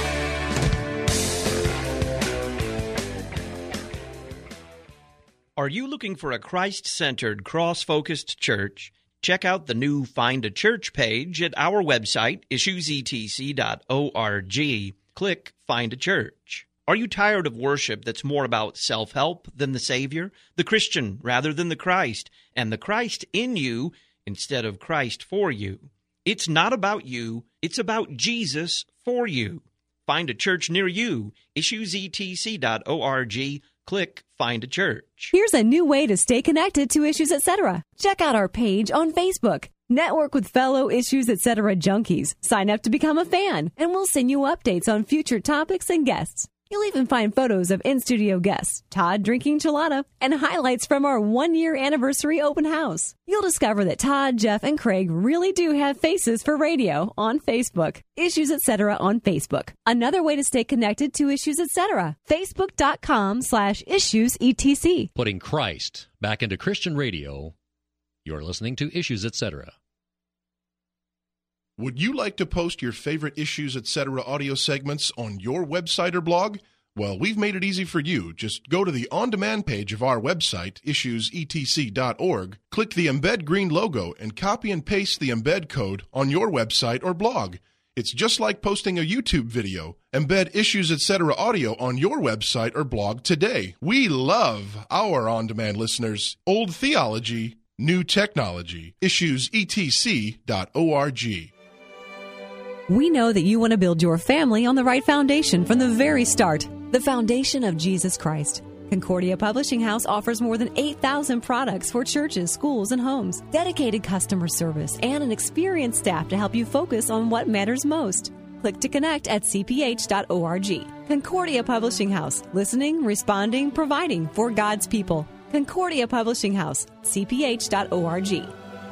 Speaker 3: Are you looking for a Christ-centered, cross-focused church? Check out the new Find a Church page at our website, issues e t c dot org. Click Find a Church. Are you tired of worship that's more about self-help than the Savior, the Christian rather than the Christ, and the Christ in you instead of Christ for you? It's not about you, it's about Jesus for you. Find a church near you, issues e t c dot org. Click Find a Church.
Speaker 15: Here's a new way to stay connected to Issues Etc. Check out our page on Facebook. Network with fellow Issues Etc. junkies. Sign up to become a fan, and we'll send you updates on future topics and guests. You'll even find photos of in-studio guests, Todd drinking Chelada, and highlights from our one-year anniversary open house. You'll discover that Todd, Jeff, and Craig really do have faces for radio on Facebook. Issues Etc. on Facebook. Another way to stay connected to Issues Etc. Facebook.com slash Issues ETC.
Speaker 9: Putting Christ back into Christian radio. You're listening to Issues Etc.
Speaker 1: Would you like to post your favorite Issues Etc. audio segments on your website or blog? Well, we've made it easy for you. Just go to the on-demand page of our website, issues e t c dot org, click the Embed Green logo, and copy and paste the embed code on your website or blog. It's just like posting a YouTube video. Embed Issues Etc. audio on your website or blog today. We love our on-demand listeners. Old theology, new technology. issues e t c dot org.
Speaker 15: We know that you want to build your family on the right foundation from the very start, the foundation of Jesus Christ. Concordia Publishing House offers more than eight thousand products for churches, schools, and homes, dedicated customer service, and an experienced staff to help you focus on what matters most. Click to connect at c p h dot org. Concordia Publishing House, listening, responding, providing for God's people. Concordia Publishing House, c p h dot org.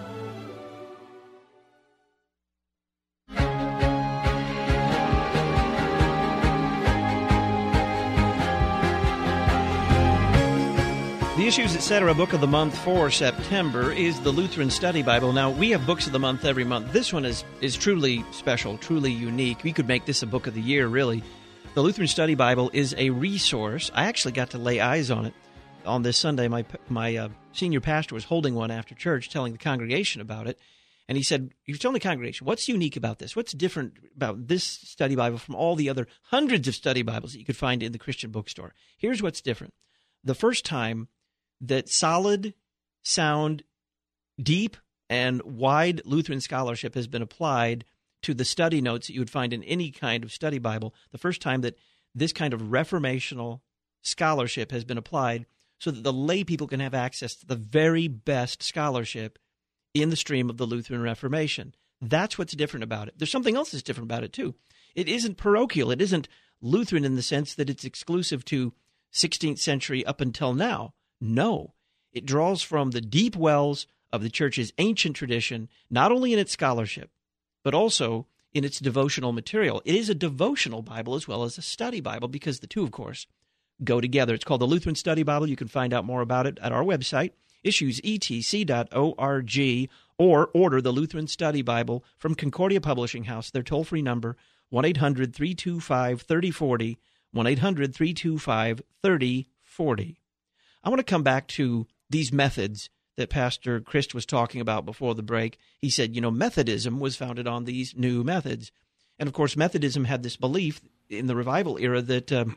Speaker 3: The Issues Etc. Book of the Month for September is the Lutheran Study Bible. Now, we have books of the month every month. This one is, is truly special, truly unique. We could make this a book of the year, really. The Lutheran Study Bible is a resource. I actually got to lay eyes on it on this Sunday. My my uh, senior pastor was holding one after church, telling the congregation about it. And he said, he was telling the congregation, what's unique about this? What's different about this study Bible from all the other hundreds of study Bibles that you could find in the Christian bookstore? Here's what's different. The first time that solid, sound, deep, and wide Lutheran scholarship has been applied to the study notes that you would find in any kind of study Bible, the first time that this kind of reformational scholarship has been applied so that the lay people can have access to the very best scholarship in the stream of the Lutheran Reformation. That's what's different about it. There's something else that's different about it, too. It isn't parochial. It isn't Lutheran in the sense that it's exclusive to sixteenth century up until now. No, it draws from the deep wells of the Church's ancient tradition, not only in its scholarship, but also in its devotional material. It is a devotional Bible as well as a study Bible because the two, of course, go together. It's called the Lutheran Study Bible. You can find out more about it at our website, issues e t c dot org, or order the Lutheran Study Bible from Concordia Publishing House. Their toll-free number, one eight hundred three two five three oh four oh, one eight hundred three two five three oh four oh. I want to come back to these methods that Pastor Christ was talking about before the break. He said, you know, Methodism was founded on these new methods. And, of course, Methodism had this belief in the revival era that um,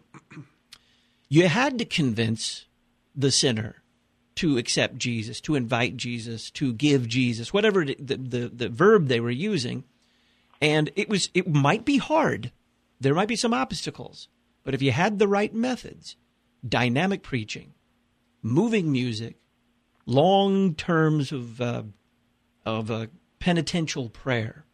Speaker 3: you had to convince the sinner to accept Jesus, to invite Jesus, to give Jesus, whatever the, the, the verb they were using. And it was it might be hard, There might be some obstacles, but if you had the right methods, dynamic preaching, moving music, long terms of uh, of uh, penitential prayer,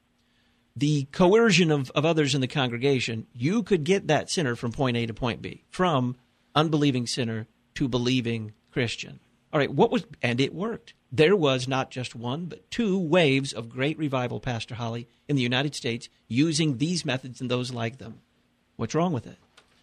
Speaker 3: the coercion of, of others in the congregation, you could get that sinner from point A to point B, from unbelieving sinner to believing Christian. All right, what was, and it worked. There was not just one, but two waves of great revival, Pastor Holly, in the United States using these methods and those like them. What's wrong with it?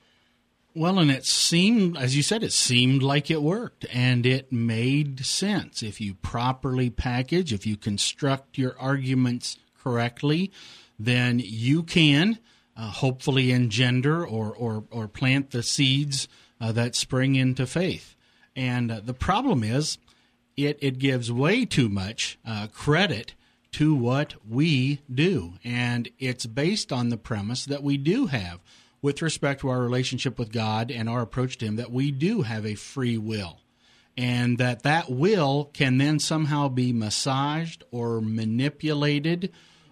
Speaker 5: Well, and it seemed, as you said, it seemed like it worked, and it made sense. If you properly package, if you construct your arguments correctly, then you can uh, hopefully engender or, or, or plant the seeds uh, that spring into faith. And uh, the problem is it, it gives way too much uh, credit to what we do. And it's based on the premise that we do have, with respect to our relationship with God and our approach to Him, that we do have a free will. And that that will can then somehow be massaged or manipulated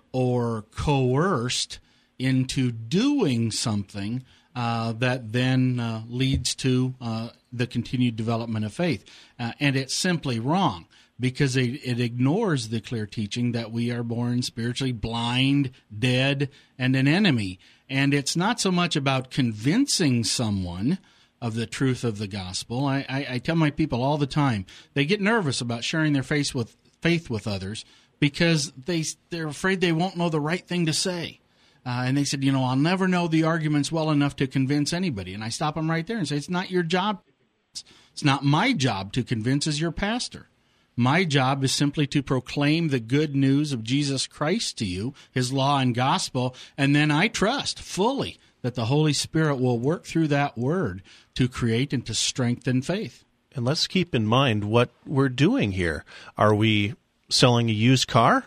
Speaker 5: or coerced into doing something uh, that then uh, leads to uh, the continued development of faith. Uh, and it's simply wrong, because it, it ignores the clear teaching that we are born spiritually blind, dead, and an enemy. And it's not so much about convincing someone of the truth of the gospel. I, I, I tell my people all the time, they get nervous about sharing their faith with, faith with others because they, they're afraid they won't know the right thing to say. Uh, and they said, you know, I'll never know the arguments well enough to convince anybody. And I stop them right there and say, it's not your job. It's not my job to convince as your pastor. My job is simply to proclaim the good news of Jesus Christ to you, His law and gospel, and then I trust fully that the Holy Spirit will work through that word to create and to strengthen faith.
Speaker 6: And let's keep in mind what we're doing here. Are we selling a used car?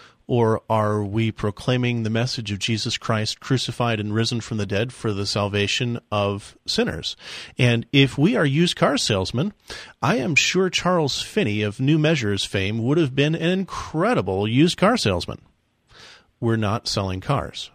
Speaker 6: Or are we proclaiming the message of Jesus Christ crucified and risen from the dead for the salvation of sinners? And if we are used car salesmen, I am sure Charles Finney of New Measures fame would have been an incredible used car salesman. We're not selling cars.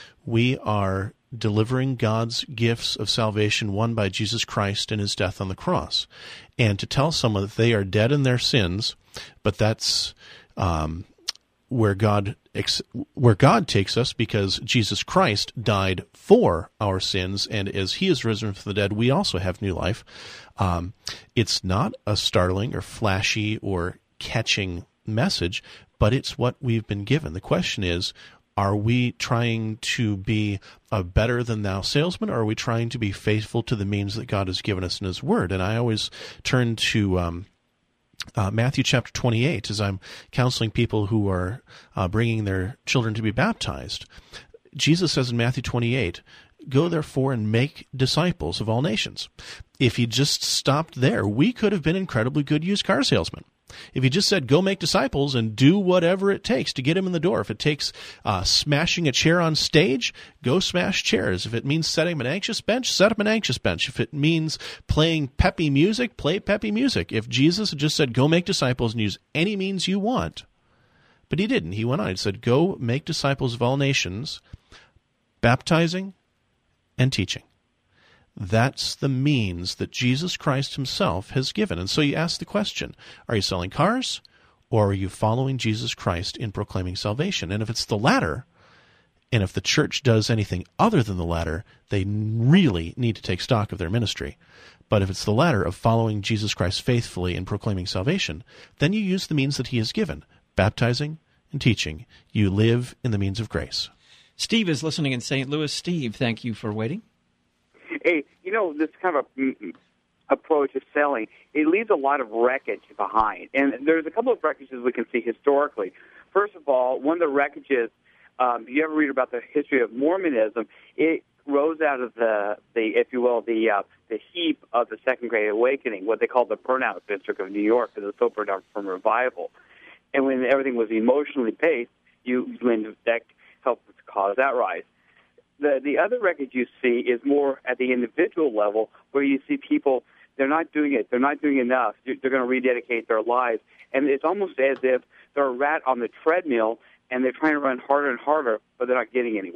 Speaker 6: We are delivering God's gifts of salvation won by Jesus Christ and His death on the cross. And to tell someone that they are dead in their sins, but that's um, where God where God takes us, because Jesus Christ died for our sins, and as He is risen from the dead, we also have new life. Um, it's not a startling or flashy or catching message, but it's what we've been given. The question is, are we trying to be a better-than-thou salesman, or are we trying to be faithful to the means that God has given us in His Word? And I always turn to Um, Uh, Matthew chapter twenty-eight, as I'm counseling people who are uh, bringing their children to be baptized. Jesus says in Matthew twenty-eight, "Go therefore and make disciples of all nations." If he just stopped there, we could have been incredibly good used car salesmen. If he just said, go make disciples and do whatever it takes to get him in the door. If it takes uh, smashing a chair on stage, go smash chairs. If it means setting an anxious bench, set up an anxious bench. If it means playing peppy music, play peppy music. If Jesus had just said, go make disciples and use any means you want. But he didn't. He went on. He said, go make disciples of all nations, baptizing and teaching. That's the means that Jesus Christ Himself has given. And so you ask the question, are you selling cars, or are you following Jesus Christ in proclaiming salvation? And if it's the latter, and if the church does anything other than the latter, they really need to take stock of their ministry. But if it's the latter, of following Jesus Christ faithfully in proclaiming salvation, then you use the means that He has given, baptizing and teaching. You live in the means of grace.
Speaker 3: Steve is listening in Saint Louis. Steve, thank you for waiting.
Speaker 16: Hey, you know, this kind of a, mm, approach of selling, it leaves a lot of wreckage behind. And there's a couple of wreckages we can see historically. First of all, one of the wreckages, um, if you ever read about the history of Mormonism, it rose out of the, the if you will, the uh, the heap of the Second Great Awakening, what they call the burnout district of New York, because it was so burned out from revival. And when everything was emotionally paced, you, you in fact, helped cause that rise. The the other wreckage you see is more at the individual level, where you see people, they're not doing it, they're not doing enough, they're, they're going to rededicate their lives. And it's almost as if they're a rat on the treadmill, and they're trying to run harder and harder, but they're not getting anywhere.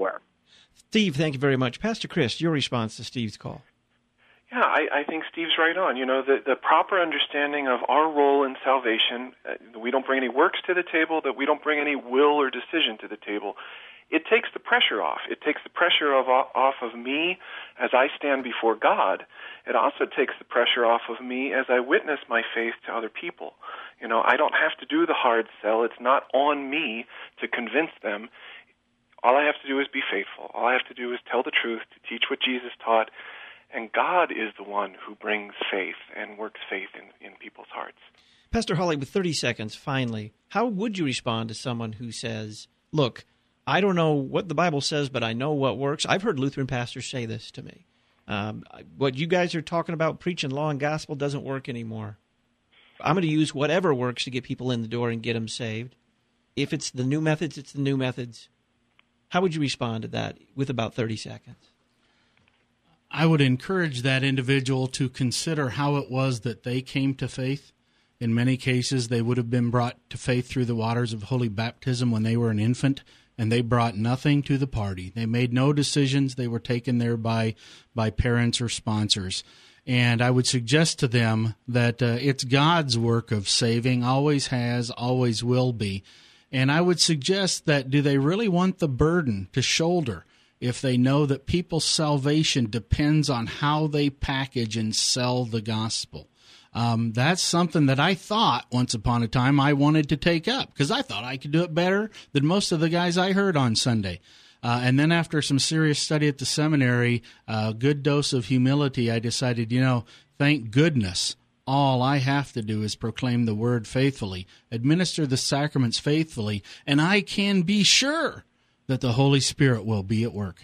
Speaker 3: Steve, thank you very much. Pastor Chris, your response to Steve's call.
Speaker 4: Yeah, I, I think Steve's right on. You know, the, the proper understanding of our role in salvation, uh, we don't bring any works to the table, that we don't bring any will or decision to the table. It takes the pressure off. It takes the pressure of, off of me as I stand before God. It also takes the pressure off of me as I witness my faith to other people. You know, I don't have to do the hard sell. It's not on me to convince them. All I have to do is be faithful. All I have to do is tell the truth, to teach what Jesus taught. And God is the one who brings faith and works faith in, in people's hearts.
Speaker 3: Pastor Hawley, with thirty seconds, finally, how would you respond to someone who says, look, I don't know what the Bible says, but I know what works? I've heard Lutheran pastors say this to me. Um, what you guys are talking about, preaching law and gospel, doesn't work anymore. I'm going to use whatever works to get people in the door and get them saved. If it's the new methods, it's the new methods. How would you respond to that with about thirty seconds?
Speaker 5: I would encourage that individual to consider how it was that they came to faith. In many cases, they would have been brought to faith through the waters of holy baptism when they were an infant, and they brought nothing to the party. They made no decisions. They were taken there by, by parents or sponsors. And I would suggest to them that uh, it's God's work of saving, always has, always will be. And I would suggest that do they really want the burden to shoulder if they know that people's salvation depends on how they package and sell the gospel? Um, that's something that I thought once upon a time I wanted to take up because I thought I could do it better than most of the guys I heard on Sunday. Uh, and then after some serious study at the seminary, a uh, good dose of humility, I decided, you know, thank goodness all I have to do is proclaim the word faithfully, administer the sacraments faithfully, and I can be sure that the Holy Spirit will be at work.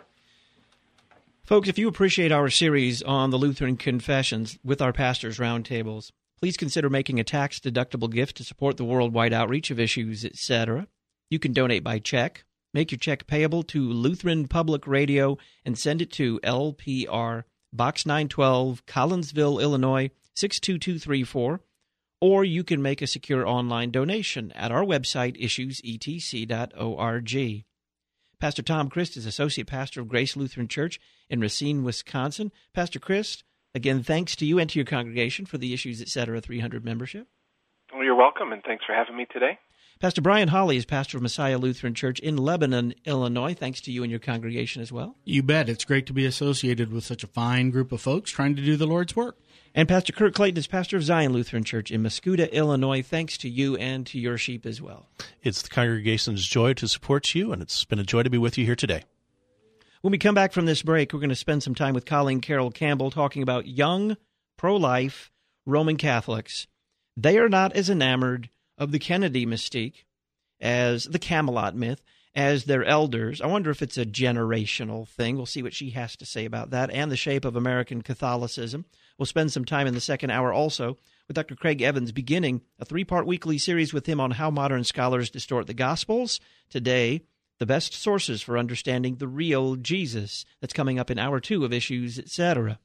Speaker 3: Folks, if you appreciate our series on the Lutheran Confessions with our pastors' roundtables, please consider making a tax-deductible gift to support the worldwide outreach of Issues, et cetera. You can donate by check. Make your check payable to Lutheran Public Radio and send it to L P R, Box nine twelve, Collinsville, Illinois, six two two three four. Or you can make a secure online donation at our website, issues e t c dot org. Pastor Tom Christ is Associate Pastor of Grace Lutheran Church in Racine, Wisconsin. Pastor Christ, again, thanks to you and to your congregation for the Issues, et cetera, three hundred membership.
Speaker 4: Well, you're welcome, and thanks for having me today.
Speaker 3: Pastor Brian Hawley is pastor of Messiah Lutheran Church in Lebanon, Illinois. Thanks to you and your congregation as well.
Speaker 5: You bet. It's great to be associated with such a fine group of folks trying to do the Lord's work.
Speaker 3: And Pastor Kurt Clayton is pastor of Zion Lutheran Church in Muscuda, Illinois. Thanks to you and to your sheep as well.
Speaker 6: It's the congregation's joy to support you, and it's been a joy to be with you here today.
Speaker 3: When we come back from this break, we're going to spend some time with Colleen Carroll Campbell talking about young, pro-life Roman Catholics. They are not as enamored of the Kennedy mystique as the Camelot myth as their elders. I wonder if it's a generational thing. We'll see what she has to say about that and the shape of American Catholicism. We'll spend some time in the second hour also with Doctor Craig Evans, beginning a three-part weekly series with him on how modern scholars distort the Gospels. Today, the best sources for understanding the real Jesus. That's coming up in hour two of Issues, et cetera.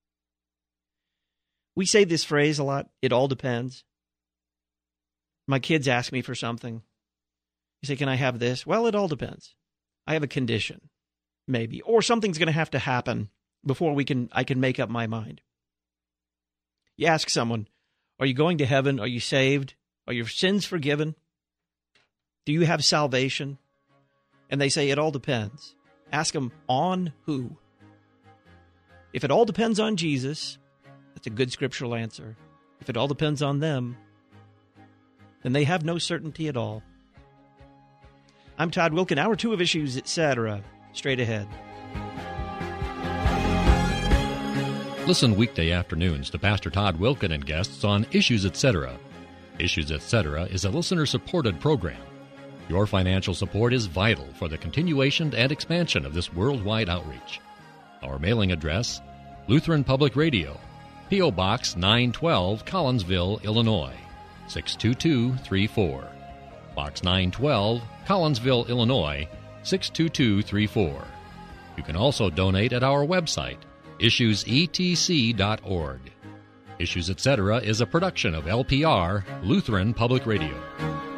Speaker 3: We say this phrase a lot, it all depends. My kids ask me for something. You say, can I have this? Well, it all depends. I have a condition, maybe. Or something's going to have to happen before we can. I can make up my mind. You ask someone, are you going to heaven? Are you saved? Are your sins forgiven? Do you have salvation? And they say, it all depends. Ask them, on who? If it all depends on Jesus, that's a good scriptural answer. If it all depends on them, then they have no certainty at all. I'm Todd Wilken, hour two of Issues, et cetera. Straight ahead.
Speaker 9: Listen weekday afternoons to Pastor Todd Wilken and guests on Issues, et cetera. Issues, et cetera is a listener-supported program. Your financial support is vital for the continuation and expansion of this worldwide outreach. Our mailing address, Lutheran Public Radio, P O. Box nine twelve, Collinsville, Illinois, six two two three four. Box nine twelve, Collinsville, Illinois, six two two three four. You can also donate at our website, issues e t c dot org. Issues, et cetera is a production of L P R, Lutheran Public Radio.